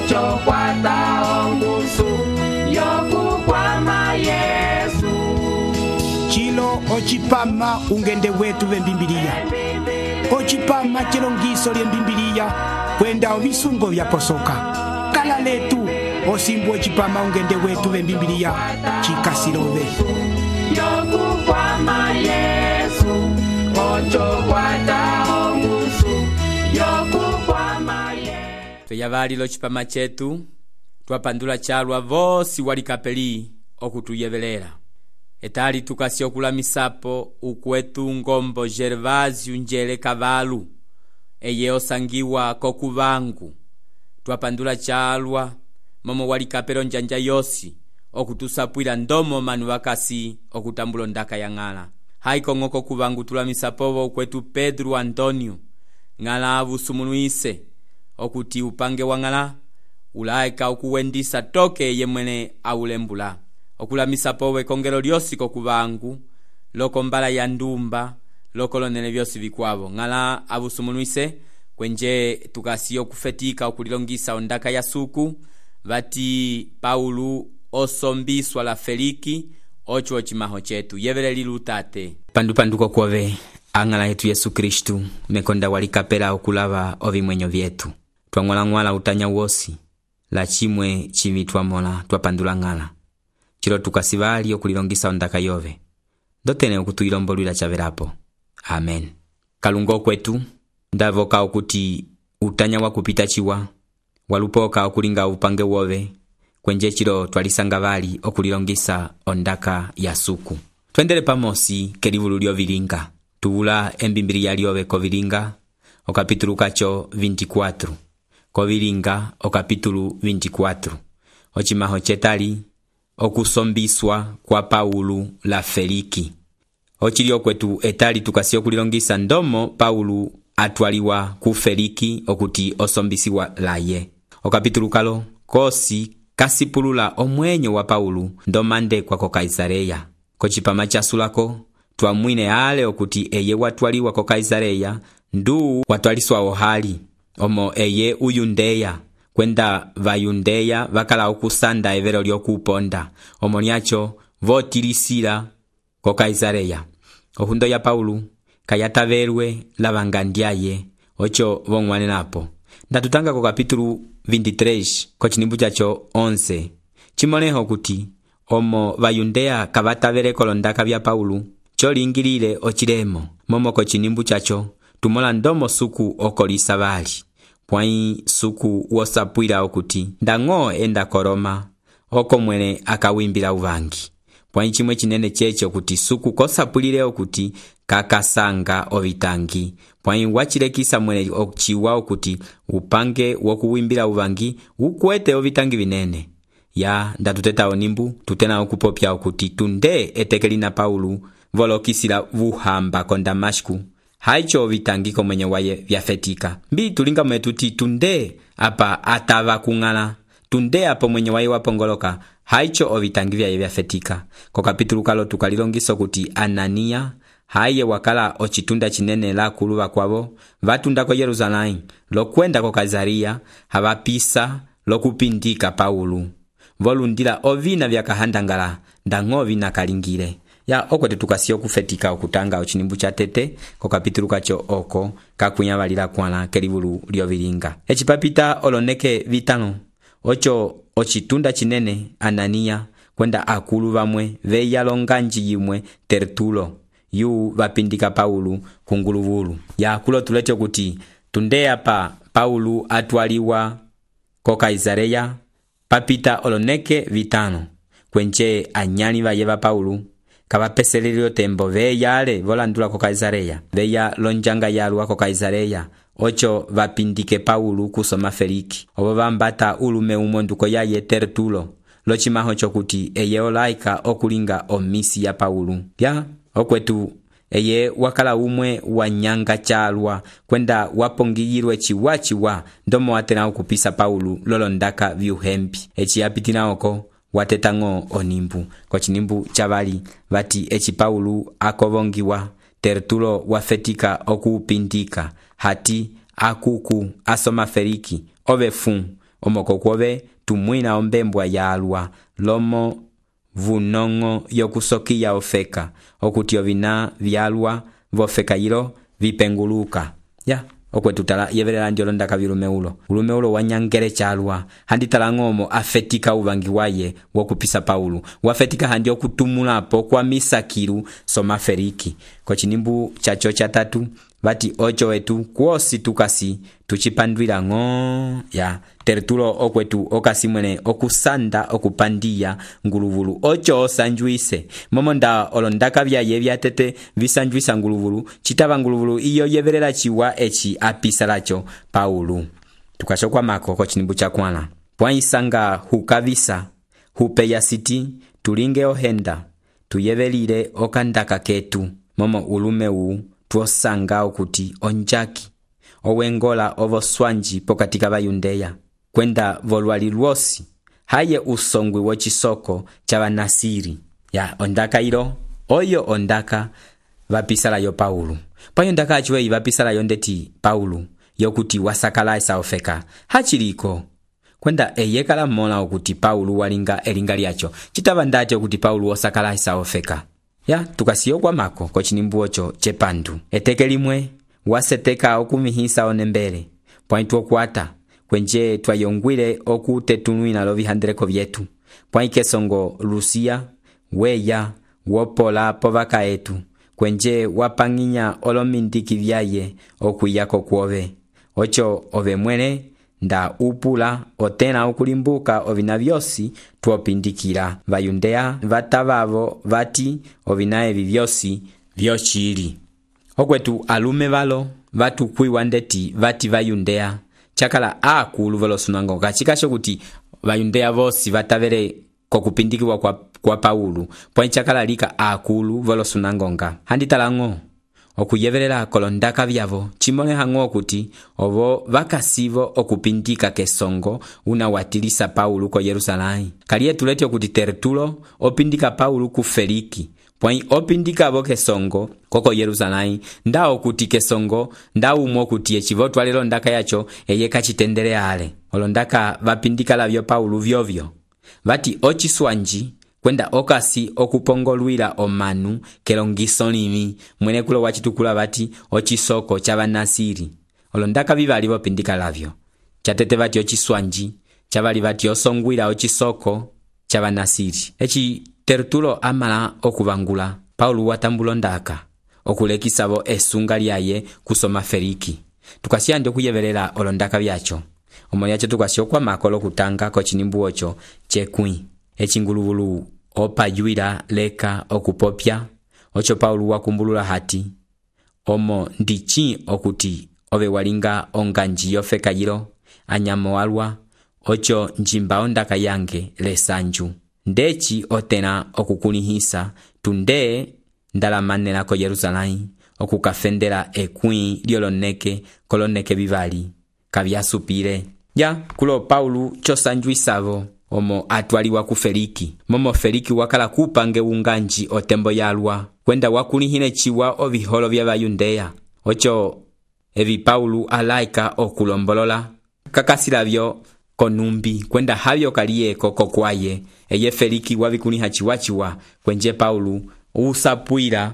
ocho kwata ongusu yokukwama Yesu. Chilo ochipama ungende wetu vembimbilia. Ochipama chilongiso lyembimbilia kwenda ovisungo vyaposoka. Kala letu osimbu ochipama ungende wetu vembimbilia chikasilobe. Yokukwama Yesu, ocho kwata ongusu yokukwama Yesu. Tweyavalilo chipama chetu twapandula chalwa vosi walikapeli okutuyevelela. Etali tukasio kulamisapo ukwetu ngombo Gervasio Njele Kavalu eye osangiwa kokuvangu. Twapandula chalwa momo walikapelo njanja yosi okutusapwila ndomo manu wakasi okutambulo ndaka ya ngala. Haiko ngoko kuvangu tulamisapo ukwetu Pedro Antonio ngala avusumunuise okuti upange wangala ulaika ukuwendisa toke yemwene aulembula. Okulamisa powe kongelo lyosi kokuvangu loko mbala ya ndumba loko lonene vyosi vikwavo ngala avusumunuise kwenje tukasiyo kufetika okulilongisa ondaka ya suku vati Paulu osombiswa la Feliki ocho chimaho chetu yevele lilutate pandupanduko kwove angala yetu Yesu Kristu mekonda walikapela okulava ovimwenyo vyetu twangwala utanya wosi la chimwe chimitwa mola twapandula ngala chilo tukasivali okulilongisa ondaka yove dotene okutuyilombolwila chavelapo. Amen. Kalungo kwetu ndavoka okuti utanya wakupita chiwa walupoka okulinga upange wove kwenje chilo twalisanga vali okulilongisa ondaka ya suku. Twendele pamosi kelivulu lyovilinga tuula embimbilia lyove kovilinga okapitulu kacho 24 kovilinga okapitulu 24 ochimaho chetali okusombiswa kwa Paulu la Feliki. Ochilio kwetu etali tukasio kulilongisa ndomo Paulu atwaliwa ku Feliki okuti osombisiwa laye. Okapitulu kalo kosi kasipulula omwenyo wa Paulu ndomande kwa Kaisareya. Kochipama chasulako twamwine ale okuti eye watwaliwa ko Kaisareya ndu watwaliswa ohali omo eye uyundeya kwenda vayundeya vakala okusanda evero lyokuponda omoniacho votilisila ko Kaisareya. Ohundo ya Paulu kayataverwe lavangandyaye ocho vongwanenapo. Ndatutanga ko kapitulu 23 ko chinimbu chacho 11 chimoneho kuti omo vayundeya kavatavere kolondaka vya Paulu cholingilile ochilemo momo ko chinimbu chacho tumola ndomo suku okolisa vali pwai suku wosapwila okuti ndango enda koroma oko mwene akawimbila uvangi pwai chimwe chinene checho kuti suku kosapulile okuti kakasanga ovitangi pwai wachilekisa mwene ochiwa okuti upange wokuwimbila uvangi ukwete ovitangi vinene ya ndatuteta onimbu tutena okupopya okuti tunde etekelina Paulu volokisila vuhamba kon Damashku haicho vitangiko mwenye waye vyafetika mbi tulinga mwetuti tunde apa atava kungala tunde apo mwenye waye wapongoloka haicho ovitangi vya vyafetika. Ko kapitulu kalo tukalilongiso kuti Anania haye wakala ochitunda chinene la kuluva kwavo vatunda ko Yerusalemu lokwenda ko Kazaria havapisa lokupindika Paulu volundila ovina vyakahandangala ndangovi nakalingile ya okwete tukasio kufetika okutanga ochinimbu cha tete ko kapitulu kacho oko kakunyavalila kwala kelivulu lyovilinga. Echipapita oloneke vitano ocho ochitunda chinene Anania kwenda akulu vamwe veyalonganji yimwe Tertulo yu vapindika Paulu kunguluvulu ya kulo tulecho kuti tunde apa Paulu atwaliwa ko Kaisareya papita oloneke vitano kwenche anyani vayeva Paulu kavapeselelio tembo veyale volandula ko Kaisareya veya lonjanga yalwa ko Kaisareya ocho vapindike Paulu kusoma Feliki obo vambata ulume umonduko yaye Tertulo lochimaho chokuti eye olaika okulinga omisi ya Paulu ya okwetu eye wakala umwe wanyanga chalwa kwenda wapongiyirwe chiwachiwa ndomo watena okupisa Paulu lolondaka vyuhembi echiyapitina oko watetango onimbu ko chinimbu chavali vati echi Paulu akovongiwa Tertulo wafetika okupindika hati akuku asoma Feliki ovefu omoko kwobe tumwina ombembwa yalwa lomo vunongo yokusokiya ofeka okuti ovina vyalwa vofeka yilo vipenguluka ya okwetutala yevelela ndi olondaka ulume ulo wanyangere chalwa handi tala ngomo afetika uvangi waye wokupisa Paulo wafetika handi okutumulapo kwa misakiru somaferiki ko chinimbu chacho chatatu vati ocho wetu kwosi tukasi tuchipandwila ngo ya Tertulo okwetu okasi mwene okusanda okupandia nguluvulu ocho osanjuise momonda olondaka byaye byatete bisanjuisa nguluvulu chitaba nguluvulu iyo yeverera chiwa echi apisalacho Paulo tukashokwa mako ko chinimbu chakwana pwaisanga hukavisa hupeya siti tulinge ohenda tuyevelire okandaka ketu momo ulume uu tuosanga okuti onjaki owengola ovoswanji pokatika bayundeya kwenda volwali lwosi haye usongwi wochisoko chabanasiri ya ondaka ilo oyo ondaka vapisala yo Paulo payo ndaka achwe vapisala yondeti Paulo yokuti wasakala esa ofeka hachiliko kwenda eyekala mola okuti Paulo walinga elinga lyacho chitaba ndate okuti Paulo osakala esa ofeka ya tukasiyo kwa mako ko chinimbu ocho chepandu eteke limwe waseteka okumihisa onembele pointu okwata kwenje twayongwile okutetunwina lovihandeleko vyetu poinke songo Lucia weya wopola povaka etu kwenje wapanginya olomindiki vyaye okuyako kwove ocho ove mwene nda upula otena okulimbuka ovina vyosi tuopindikira vayundea vatavavo vati ovina evi vyosi vyochili okwetu alume valo vatu kuiwandeti vati vayundea chakala akulu velosunango kachikasho kuti vayundea vosi vatavere kokupindikiwa kwa Paulo pwa chakala lika akulu velosunangonga handitalango okuyevelela kolondaka vyavo chimone hango kuti ovo vakasivo okupindika kesongo una watilisa Paulo ko Yerusalemu kaliye tulete okuti Tertulo opindika Paulo ku Feliki pwai opindika vo kesongo koko Yerusalemu ndao kuti kesongo ndao umo kuti echivotwa lelo ndaka yacho eyeka chitendere ale olondaka vapindika lavyo Paulo vyovyo vati ochiswanji kwenda okasi okupongolwila omanu kelongiso limi mwene kulo wachitukula vati ochisoko chabanasiri olondaka vivali vopindika lavyo chatete vati ochiswanji chavali vati osongwila ochisoko chabanasiri echi Tertulo amala okuvangula Paulo watambulo ndaka okulekisavo esunga lyaye kusoma Feliki tukasiya ndi okuyevelela olondaka vyacho omoni yacho tukasiya kwa makolo kutanga ko chinimbu ocho chekwi echinguluvulu opayuira leka okupopya ocho Paulo wakumbulula hati omo ndichi okuti ove walinga onganji yofeka yilo anyamo walwa ocho njimba ondaka yange lesanju ndechi otena okukunihisa tunde ndalamanela ko Yerusalemu okukafendela ekwi lyoloneke koloneke bivali kabyasupire ya kulo Paulo chosanjuisavo omo atwaliwa ku Feliki momo Feliki wakala kupange unganji otembo yalwa kwenda wakunihine chiwa oviholo vya bayundeya ocho evi Paulo alaika okulombolola kakasilavyo konumbi kwenda havyo kaliyeko kokwaye eye Feliki wabikuniha chiwachiwa kwenje Paulo usapuira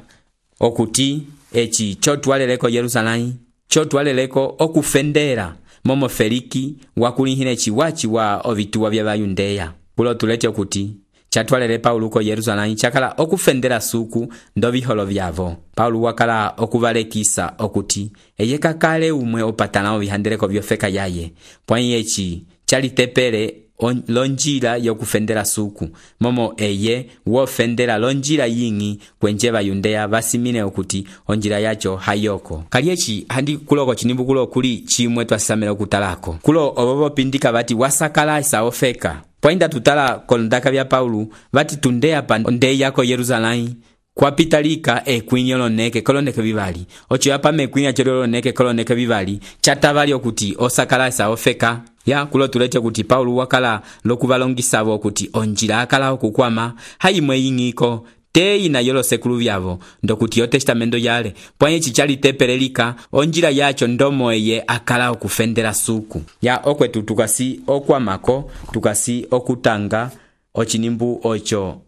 okuti echi chotwaleleko Yerusalemu chotwaleleko okufendera momo Feliki wakunihine chiwachiwa ovituwa vya bayundeya kulo tulete okuti chatwalele Paulo ko Yerusalemu chakala okufendera suku ndoviholo vyavo Paulo wakala okuvalekisa okuti eye kakale umwe opatana ovihandeleko vyofeka yaye pwani echi chalitepele lonjila yokufendera suku momo eye wofendera lonjila yingi kwenje bayundeya basimine okuti onjila yacho hayoko kaliechi handi kuloko chinimbu kulo kuli chimwe twasamela okutalako kulo obobo pindika bati wasakala isa ofeka poinda tutala kolondaka bya Paulo bati tundeya pa ndeya ko Yerusalemu kwa pitalika ekwinyolo neke koloneke bivali ocho yapa mekwinya cholo neke koloneke bivali chatavali okuti osakala isa ofeka ya kulo tulete kuti Paulo wakala lokuvalongisavo kuti onjila akala okukwama haimwe yingiko teina yolosekulu vyavo ndokuti otestamento yale pwanye chichali tepelelika onjila yacho ndomo eye akala okufendela suku ya okwetu tukasi okwamako tukasi okutanga ochinimbu ocho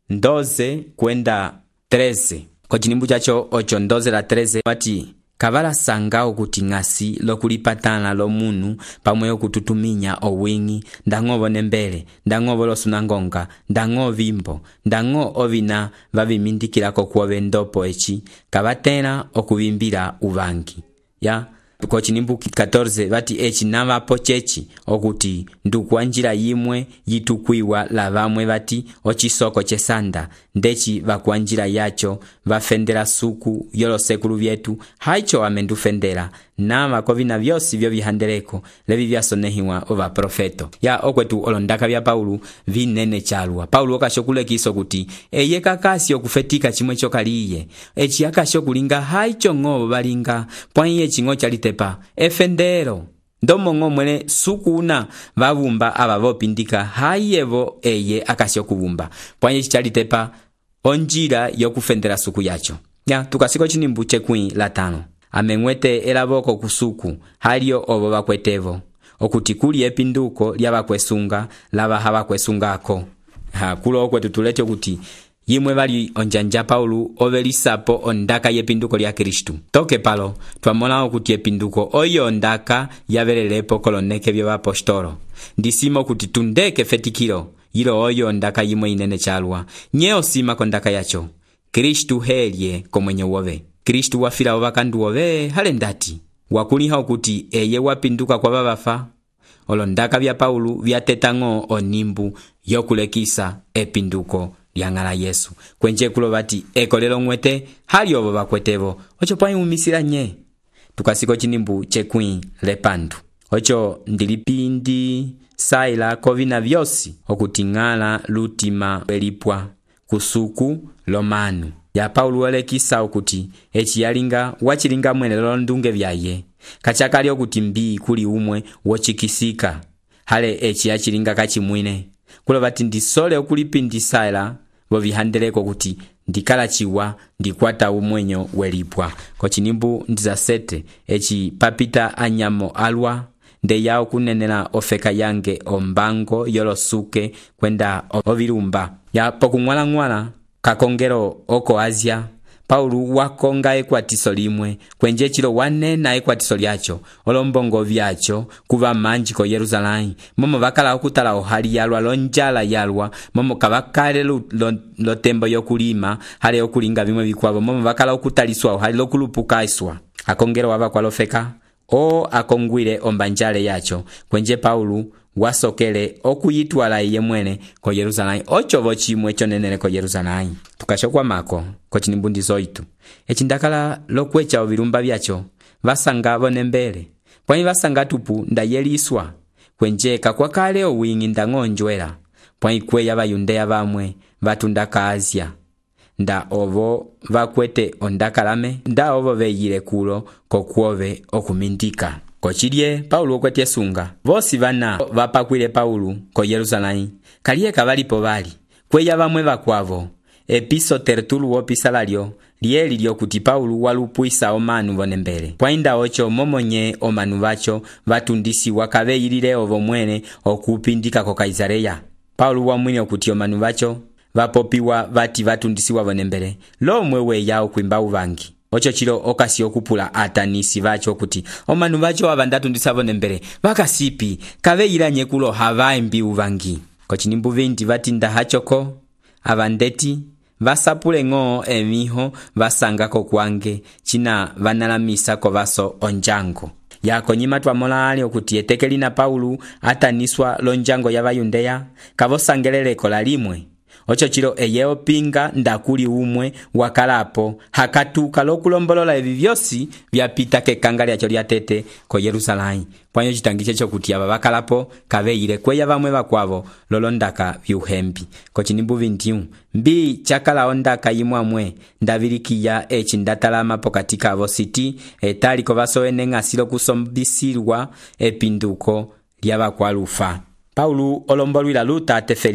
12 kwenda 13 kochinimbu chacho ocho 12 la 13 wati kavala sanga okuti ng'asi lokulipatana lomunu pamwe okututuminya owingi ndango vonembele ndango losunangonga ndango vimbo ndango ovina vavimindikilako kuove ndopo echi kavatena okuvimbila uvangi ya kochinimbu 14 vati echi navapo chechi okuti ndukwa njila yimwe yitukwiwa la vamwe vati ochisoko chesanda ndechi vakwa njila yacho vafendela suku yolosekulu vyetu haicho amendufendela nama kovina vyosi vyo vihandeleko levi vyasonehiwa ova profeto ya okwetu olondaka vya Paulu vinene chalwa Paulu okashokulekiso kuti eye kakasi okufetika chimwe chokaliye echi akashokulinga haicho ng'o balinga pwanye ching'o chalitepa efendero ndomo ng'o mwene sukuna vavumba ava vopindika hayevo eye akashokuvumba pwanye chichalitepa onjira yokufendera suku yacho ya tukasiko chinimbu chekwi la 5 ameng'wete elavoko kusuku halio ovo vakwetevo okuti kuli epinduko lyavakwesunga lava havakwesungako kulo okwetu tulete okuti yimwe vali onjanja Paulu ovelisapo ondaka yepinduko lya Kristu toke palo twamona okuti epinduko oyo ondaka yavelelepo koloneke vy'apostolo ndisimo kuti tundeke fetikilo yilo oyo ondaka yimwe inene chalwa nyeo sima kondaka yacho Kristu helye komwenye wove Kristu wafila ovakandu wove hale ndati wakuliha okuti eye wapinduka kwa vavafa olondaka vya Paulu vyatetang'o onimbu yokulekisa epinduko lyang'ala Yesu kwenje kulo vati ekolelo ng'wete hali ovo vakwetevo ocho pwai umisila nye tukasiko chinimbu chekwi lepandu ocho ndilipindi saila kovina vyosi okuting'ala lutima welipwa kusuku lomanu ya Paulu welekisa okuti echi yalinga wachilinga mwene londunge vyaye kachakali okuti mbii kuli umwe wochikisika hale echi yachilinga kachimwine kulo vati ndisole okulipindisaila vovihandeleko kuti ndikala chiwa ndikwata umwenyo welipwa kochinimbu ndizasete echi papita anyamo alwa nde yao kunenela ofeka yange ombango yolosuke kwenda ovilumba ya pokung'wala kakongero oko Asia Paulu wakonga ekwatiso limwe kwenje chilo wanena ekwatiso lyacho olombongo vyacho kuva manji ko Yerusalemu momo vakala okutala ohali yalwa lonjala yalwa momo kavakale lotembo yokulima hale okulinga vimwe vikwavo momo vakala okutaliswa ohali lokulupukaiswa akongero wava kwalofeka akongwile ombanjale yacho kwenje Paulu wasokele okuyitwala iye mwene ko Yerusalemu ochovo chimwe chonenele ko Yerusalemu tukashokwa mako ko chinimbundi zoitu echindakala lokwecha ovilumba vyacho vasanga vonembele pwani vasanga tupu ndayeliswa kwenje kakwakale owingi ndang'onjwela pwani kweya vayundeya vamwe vatundaka Asia nda ovo vakwete ondakalame nda ovo veyile kulo kokuove okumindika kochilye Paulu okwete sunga vosi vana vapakwile Paulu ko Yerusalemu kaliye kavalipo vali kweya vamwe vakwavo episo tertulu wopisalalyo lyeli lyokuti Paulu walupwisa omanu vonembele pwainda ocho momonye omanu vacho vatundisiwa kaveyilile ovo mwene okupindika ko Kaisareya Paulu wamwine okuti omanu vacho vapopiwa vati vatundisiwa vonembele lomwe weya okwimba uvangi ocho chilo okasi okupula atanisi vacho kuti omanu vacho avandatundisa vonembele vakasipi kaveyilanye kulo havaimbi uvangi kochinimbu 20 vati ndahachoko avandeti vasapule ng'o emiho vasangako kwange china vanalamisa ko vaso onjango yako nyima twamola ali okuti etekeli na Paulu ataniswa lonjango ya vayundeya kavosangeleleko la limwe ocho chilo eyeo pinga ndakuli umwe wakalapo hakatuka lokulombolola evi vyosi vyapita kekanga lyacho lyatete ko Yerusalemu pwanyo chitangiche chokuti aba bakalapo kaveyile kweya vamwe vakwavo lolondaka vyuhembi kochinimbu 21 mbi chakala ondaka yimwamwe ndavilikiya echi ndatalama pokati kavo siti etaliko vasowene ng'asilo kusombisilwa epinduko lyavakwalufa Paulu olombolwila lutate Feliki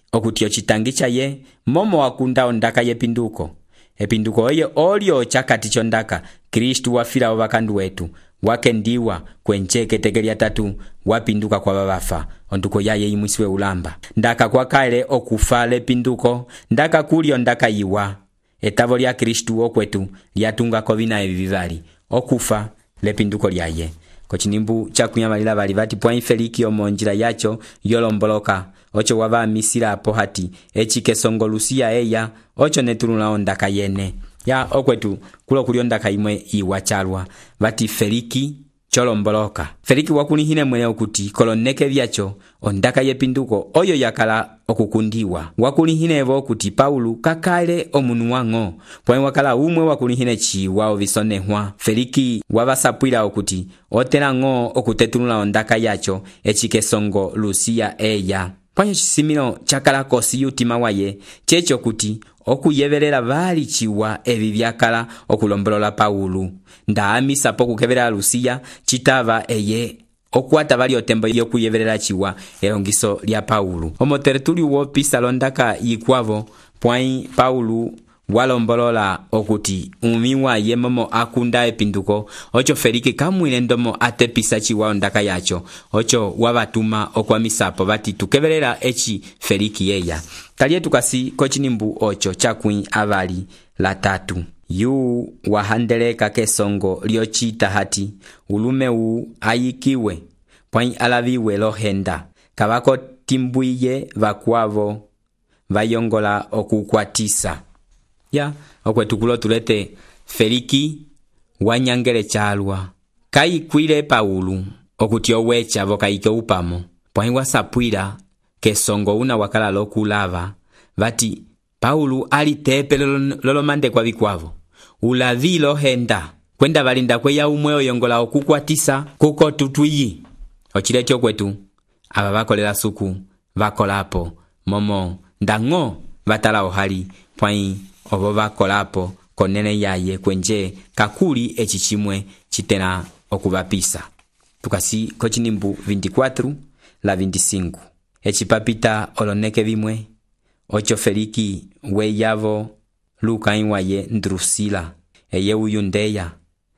okuti ochitangi chaye momo wakunda ondaka yepinduko. Epinduko oye olio chakati chondaka Kristu wafira wakandu wetu wakendiwa kwenche ketegelia tatu wapinduka kwa babafa onduko yaye imwisiwe ulamba ndaka kwa kale okufa lepinduko ndaka kulio ndaka yiwa etavo lya Kristu okwetu lyatunga kovina evivali okufa lepinduko lyaye kochinimbu chakunyamalila bali bati point Feliki omonjira yacho yolomboloka ocho waba misira apo hati echikesongo Lusia eya ocho netulula ondaka yene ya okwetu kulo kulio ndaka imwe iwachalwa bati Feliki cholomboloka. Feliki wakulihine mwene okuti koloneke vyacho ondaka yepinduko oyo yakala okukundiwa. Wakulihine evo okuti Paulu kakale omunu wango pwani wakala umwe wakulihine chiwa ovisonehwa. Feliki wabasapwila okuti otela ngo okutetulula ondaka yacho echikesongo Lusia eya. Pwani chisimino chakala kosi yutima waye checho kuti okuyevelela bali chiwa evi byakala okulombolola Paulu. Ndaamisa po kukevelela Lusia chitava eye okwata bali otembo yokuyevelela chiwa elongiso lya Paulu. Omoteretuli wo pisa londaka yikwavo pwani Paulu walombolola okuti umiwa ye momo akunda epinduko ocho Feliki kamwile ndomo atepisa chiwa ondaka yacho ocho wabatuma okwamisapo bati tukevelela echi Feliki yeya. Talie tukasi kochinimbu ocho chakwi avali la tatu. Yu wahandeleka kesongo liochita hati ulume u ayikiwe pwani alaviwe lohenda kabako timbuiye vakwavo vayongola okukwatisa. Ya okwetukulo tulete Feliki wanyangele chalwa kai kwile Paulu okuti owecha vokaike upamo pwani wasapwila kesongo una wakala lokulava vati Paulu ali tepe lolomande kwa vikwavo ulavilo henda kwenda valinda kweya umwe oyongola okukwatisa kuko tutuyi ochileti okwetu aba bakolela suku vakolapo momo ndango vatala ohali pwani obo bakolapo konene yaye kwenje kakuli echichimwe chitena okubapisa. Tukasi kochinimbu 24 la 25 echipapita oloneke bimwe ocho Feliki weyavo Luka inwaye Ndrusila eye uyundeya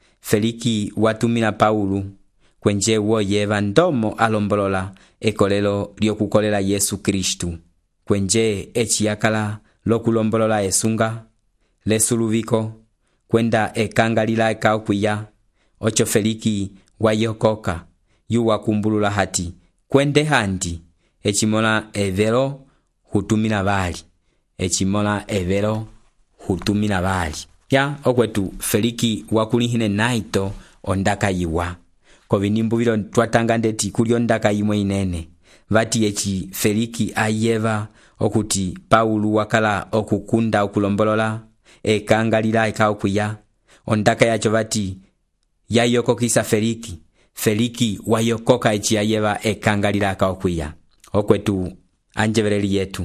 Feliki watumila Paulu kwenje wo yeva ndomo alombolola ekolelo lyokukolela Yesu Kristu kwenje echiyakala lokulombolola esunga lesuluviko kwenda ekangalila ekaukuya ocho Feliki wayokoka yu wakumbulula hati kwende handi echimola evero hutumina bali echimola evero hutumina bali ya okwetu Feliki wakulihine naito ondaka yiwa kovinimbu vilo twatanga ndeti kulio ndaka yimwe inene vati echi Feliki ayeva okuti Paulu wakala okukunda okulombolola ekangalila ekaukuya ondaka yacho vati yayokokisa Feliki wayokoka echi ayeva ekangalila ekaukuya okwetu anjevereli yetu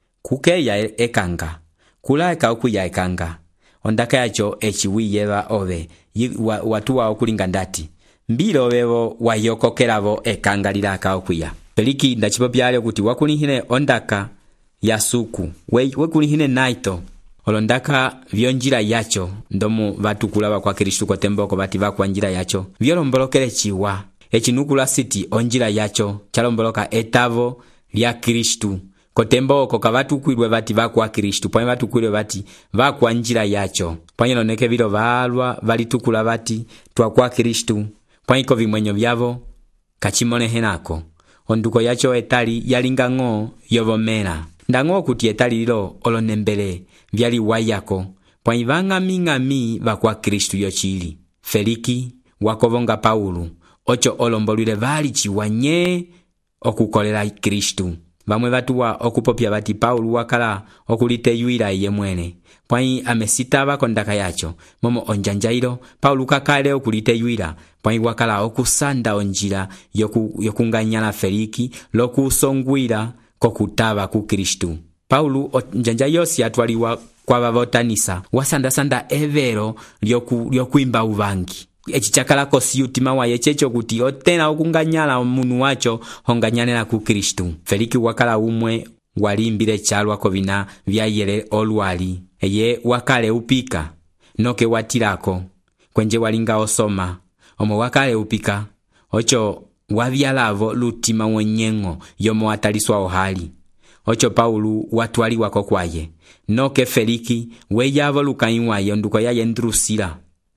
kukeya ekanga kula ekaukuya ekanga ondaka yacho echi wiyeva ove watuwa okulinga ndati mbilo bevo wayokokelavo ekangalila ekaukuya. Feliki ndachipopyale okuti wakulihine ondaka ya suku wekulihine naito olondaka vyonjira yacho ndomo vatukulava kwa Kristu kotemboko bati vakwa njira yacho vyolombolokele chiwa echinukula siti onjira yacho chalomboloka etavo lya Kristu kotemboko kavatukwilwe bati vakwa Kristu pwani vatukwilwe bati vakwa njira yacho pwani loneke vilo valwa valitukula bati twakwa Kristu pwani ko vimwenyo vyavo kachimone henako onduko yacho etali yalinga ngo yovomela ndango kuti etali lilo olonembele vyali wayako pwani vang'ami vakwa Kristu yochili. Feliki wakovonga Paulu ocho olombolwile vali chiwanye okukolela Kristu vamwe vatuwa okupopya bati Paulu wakala okuliteyuila iye mwene pwani amesitava kondaka yacho momo onjanjailo Paulu kakale okuliteyuila pwani wakala okusanda onjira yokunganyala Feliki lokusongwila kokutava ku Kristu. Paulu onjanja yosi atwaliwa kwa vavotanisa wasanda evero lyokuimba uvangi echichakala kosi yutima waye checho kuti otena okunganyala munu wacho honganyanela ku Kristu. Feliki wakala umwe walimbile chalwa kovina vyayele olwali eye wakale upika noke watilako kwenje walinga osoma omo wakale upika ocho wavyalavo lutima wenyengo yomo wataliswa ohali ocho Paulu watwaliwako kwaye noke Feliki weyavo lukainwaye onduko yaye Drusila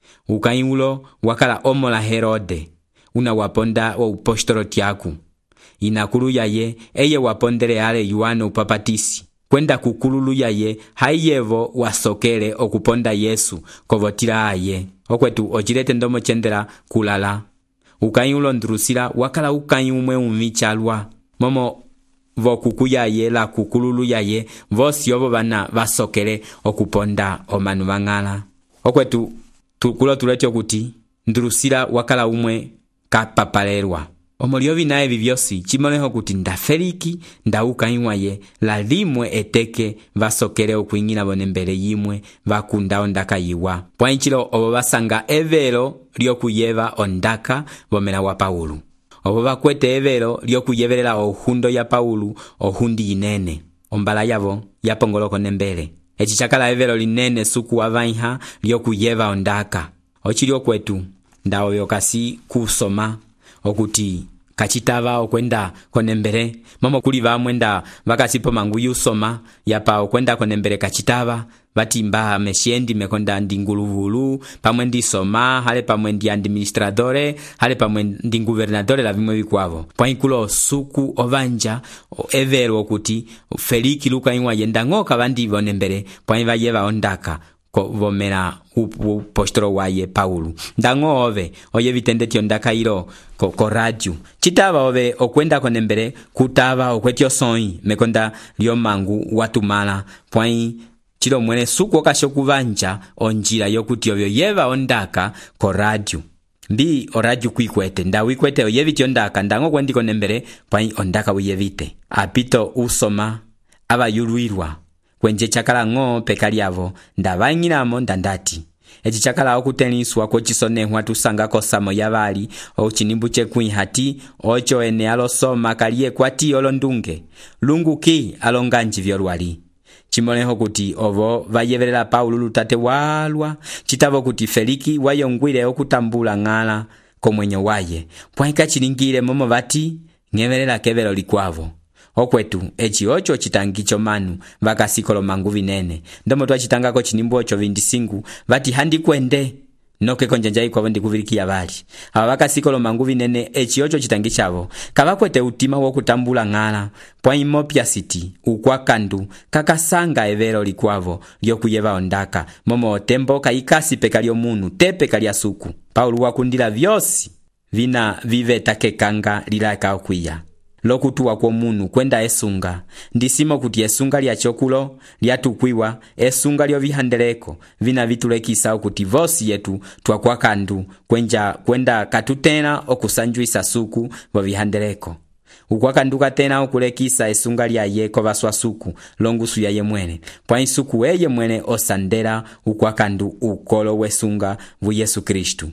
ukainulo wakala omola Herode una waponda wa upostolo tiaku inakulu yaye eye wapondele ale Yohana upapatisi kwenda kukululu yaye haiyevo wasokele okuponda Yesu kovotila aye okwetu ochilete ndomo chendela kulala ukainulo Drusila wakala ukainumwe umichalwa momo vokuku yaye la kukululu yaye vosi ovo bana vasokele okuponda omanu bangala okwetu tukulo tulete okuti Drusila wakala umwe kapapalelwa omolio binaye bibyosi chimoleho kuti nda Feliki nda ukainwaye la limwe eteke vasokele okuingina bonembele yimwe vakunda ondaka yiwa pwanchilo obo basanga evelo lyokuyeva ondaka bomela wa Paulu obo bakwete evelo lyokuyevelela ohundo ya Paulu ohundi inene ombala yabo yapongoloko nembele echi chakala evelo linene suku wavaiha lyokuyeva ondaka ochilio kwetu nda oyo kasi kusoma okuti kachitava okwenda konembele momo kuli bamwenda bakasipo mangu yusoma yapa okwenda konembele kachitava batimba meshiendi mekonda ndinguluvulu pamwe ndisoma hale pamwe ndi administradore hale pamwe ndi guvernadore la vimwe bikwavo pwaikulo suku ovanja evero okuti Feliki lukainwa yenda ngoka bandi bonembele pwaiva yeva ondaka vomera upostolo waye Paulu ndango ove oye vitendetio ndaka ilo ko radio chitava ove okwenda konembele kutava okwetio soi mekonda lyomangu watumala pwai chilo mwene suku okashokuvanja onjila yokuti ovyo yeva ondaka ko radio mbi oradio kuikwete nda wikwete oyeviti ondaka ndango kwendi konembele pwai ondaka wiyevite apito usoma abayuluirwa kwenje chakala ngo pekaliavo ndavanyiramo ndandati echi chakala okuteniswa ko chisonehwa tusanga kosamo yabali ochinimbu chekwihati ocho ene alosoma kaliye kwati olondunge lunguki alonganji vyolwali chimoleho kuti ovo vayevelela Paulu lutate walwa chitavo kuti Feliki wayongwile okutambula ngala komwenyo waye pwaika chilingile momo vati ngevelela kevelo likwavo okwetu echi ocho chitangicho manu vakasikolo mangu vinene ndomo twachitangako chinimbu ocho vindisingu vati handi kwende noke konjanja ikwavo ndikuvirikia bali aba vakasikolo mangu vinene echi ocho chitangichavo kavakwete utima wokutambula ngala pwaimopya city ukwakandu kakasanga evero likwavo lyokuyeva ondaka momo otembo kaikasi pekalio munu tepe kalia suku Paulu wakundila vyosi vina viveta kanga lilaka okwiya lokutuwa kwa munu kwenda esunga ndisimo kuti esunga lya chokulo lyatukwiwa esunga lyo vihandeleko vina vitulekisa kuti vosi yetu twakwakandu kwenda katutena okusanjuisa suku vo vihandeleko ukwakanduka tena okulekisa esunga lya yeko baswa suku longusu ya yemwene pwa suku eye mwene osandera ukwakandu ukolo wesunga vu Yesu Kristu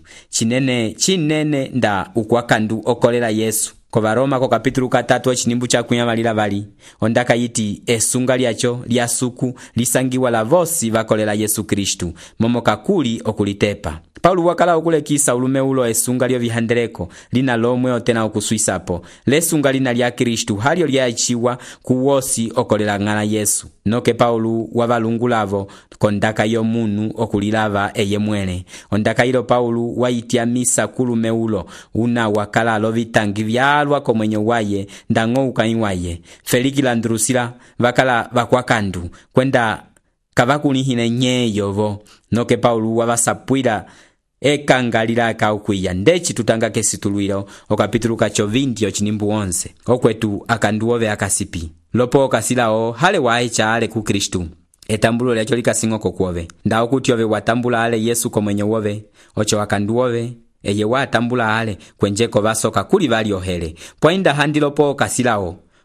chinene nda ukwakandu okolela Yesu ko Baroma ko kapitulu 3 chinimbu cha kunyamalira bali ondaka yiti esunga lyacho lya suku lisangiwa la vosi vakolela Yesu Kristu momo kakuli okulitepa Paulu wakala okulekisa ulume ulo esunga lyo vihandeleko lina lomwe otena okuswisapo lesunga lina lya Kristu halio lyachiwa kuwosi okolela ngala Yesu noke Paulu wabalungulavo kondaka yo munu okulilava eye mwene ondaka ilo Paulu waitia misa kulume ulo una wakala lovitangi vyalwa komwenyo waye ndango ukainwaye Feliki la Drusila vakala vakwakandu kwenda kavakulihine nyeyovo noke Paulu wabasapwila ekangalira kaukwiya ndechi tutanga kesitulwilo okapitulu kacho 20 chinimbu 11 okwetu akanduove akasipi lopo okasilao hale waicha ale ku Kristu etambulo lyacho likasingoko kuove ndao kuti ove watambula ale Yesu komwenye wove ocho wakanduove eye watambula ale kwenjeko basoka kuli bali ohele poinda handilopo okasilao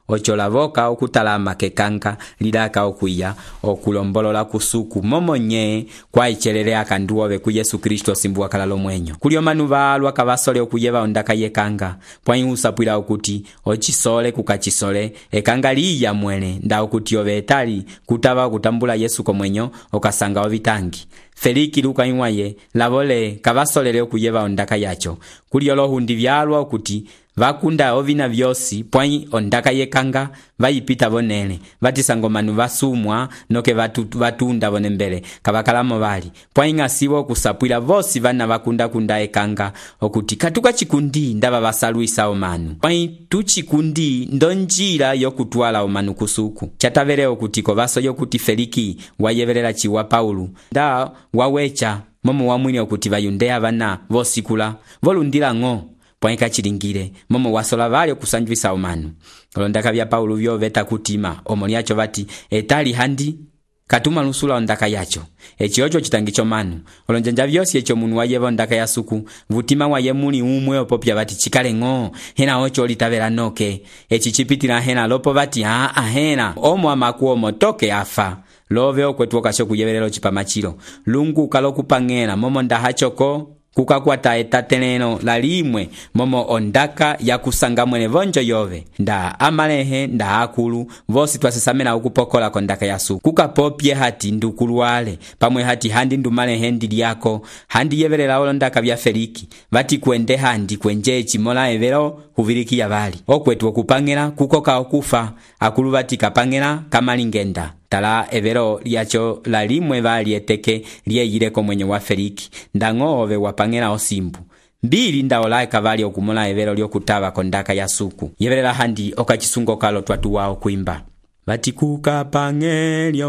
ocholavoka okutalama kekanga lilaka okwiya okulombolola kusuku momonye kwa ichelele akanduove ku Yesu Kristo simbu akalalo mwenyo kulio manu balwa kabasole okuyeva ondaka yekanga pwa usapwila okuti ochisole kukachisole ekanga liya mwene nda okuti obetali kutaba kutambula Yesu komwenyo okasanga obitangi Feliki luka iwaye lavole kabasolele okuyeva ondaka yacho kulio lohundi byalwa okuti vakunda ovina vyosi pwai ondaka yekanga vayipita vonene vatisango manu vasumwa noke vatunda vonembele kabakalamo bali pwai ngasibo kusapwila vosi vana vakunda kunda ekanga okuti katuka chikundi ndaba basaluisa omanu pwai tuchikundi ndonjira yokutwala omanu kusuku chatavele okuti kovaso yokuti Feliki wayevelela chiwa Paulu nda wawecha momo wamwini okuti vayundea vana vosikula volundila ngo pwaika chilingire momo wasola vali okusanjwisa omanu olondaka bya Paulo vyoveta kutima omoliacho vati etali handi katuma lusula ondaka yacho echiocho chitangicho manu olonjanja vyosi echo munu wayeva ondaka ya suku vutima waye muli umwe opopya vati chikale ngo hena ocho litavela noke echichipitila hena lopo vati hena omo amakuo motoke afa love okwetu okasho kuyevelelo chipamachilo lungu kalokupangela momo ndahachoko kukakwata etateleno lalimwe momo ondaka ya kusanga mwene vonjo yove nda amalehe nda akulu vosi twasesamena ukupokola kondaka yasu kukapopye hati ndukuluwale pamwe hati handi ndumalehe ndili yako handi yevelela olondaka bya Feliki vati kuende handi kwenje chimola evero huviliki ya vali okwetu okupangela kukoka okufa akulu vati kapangela kamalingenda tala evero liacho lalimwe vali eteke liyeyileko mwenye wa Feliki ndangove wapangela osimbu mbili ndaola kavali okumola evero lyokutava kondaka ya suku yevelela handi okachisungo kalo twatuwao kuimba vati kukapangela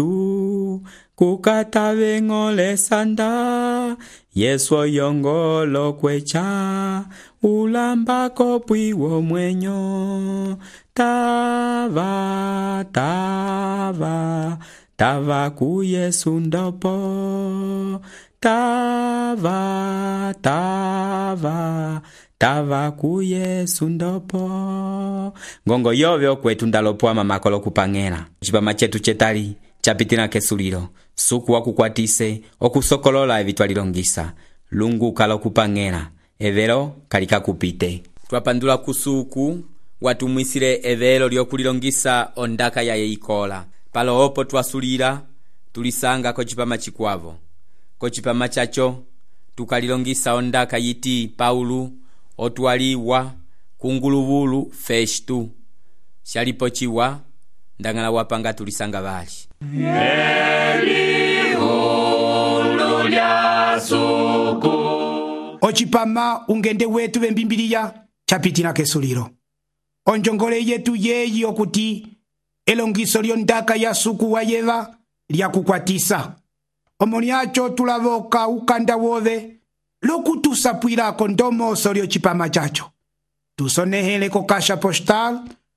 okwetu kukatave ngole sanda Yesu yongolo kwecha ulambako pwiwo mwenyo tava ku Yesu ndopo tava ku Yesu ndopo ngongo yove okwetu ndalopwa mamakolo kupangela chipama chetu chetali chapitina kesulilo suku wakukwatise okusokolola evitwalilongisa lungu kalo kupangela evero kalika kupite twapandula kusuku watumwisile evelo lyokulilongisa ondaka ya yeikola palo opo twasulira tulisanga kochipama chikwavo kochipama chacho tukalilongisa ondaka yiti Paulu otwaliwa kunguluvulu Festu shalipo chiwa ndangala wapanga tulisanga vali ochipama ungende wetu vembimbiliya chapitina kesuliro onjongole yetu yeyi okuti elongiso lyondaka ya suku wayeva lyakukwatisa omoniacho tulavoka ukanda wove lokutusapwilako ndomoso lyochipama chacho tusonehele ko kasha postal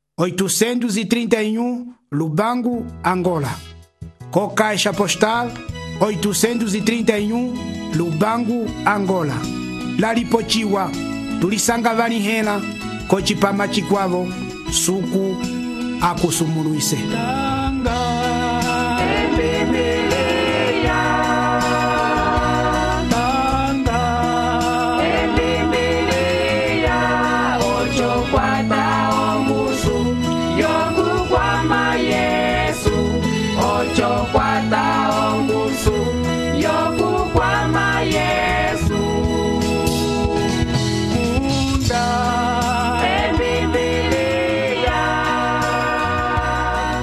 831 Lubangu, Angola. Ko kasha postal 831 Lubangu, Angola. Lalipochiwa tulisanga vali hela ko chipama chikwavo suku akusumuluise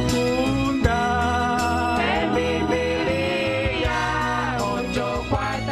What?